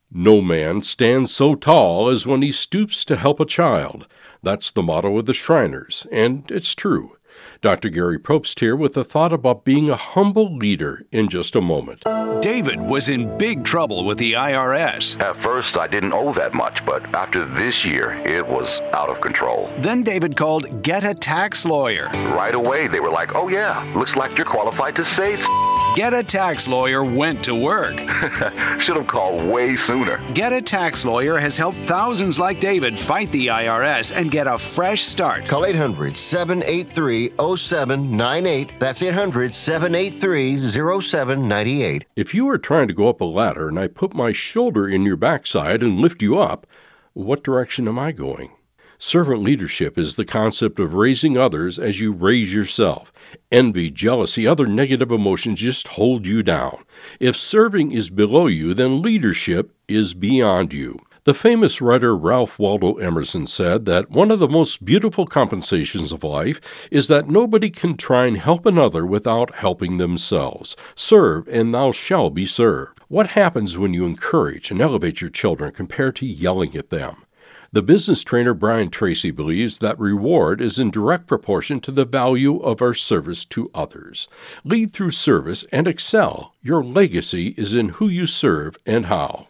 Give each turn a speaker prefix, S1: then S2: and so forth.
S1: No man stands so tall as when he stoops to help a child. That's the motto of the Shriners, and it's true. Dr. Gary Probst here with a thought about being a humble leader in just a moment.
S2: David was in big trouble with the IRS.
S3: At first, I didn't owe that much, but after this year, it was out of control.
S2: Then David called Get a Tax Lawyer.
S3: Right away, they were like, oh yeah, looks like you're qualified to say it.
S2: Get a Tax Lawyer went to work.
S3: Should have called way sooner.
S2: Get a Tax Lawyer has helped thousands like David fight the IRS and get a fresh start.
S4: Call 800-783-0798. That's 800-783-0798.
S1: If you are trying to go up a ladder and I put my shoulder in your backside and lift you up, what direction am I going? Servant leadership is the concept of raising others as you raise yourself. Envy, jealousy, other negative emotions just hold you down. If serving is below you, then leadership is beyond you. The famous writer Ralph Waldo Emerson said that one of the most beautiful compensations of life is that nobody can try and help another without helping themselves. Serve, and thou shalt be served. What happens when you encourage and elevate your children compared to yelling at them? The business trainer Brian Tracy believes that reward is in direct proportion to the value of our service to others. Lead through service and excel. Your legacy is in who you serve and how.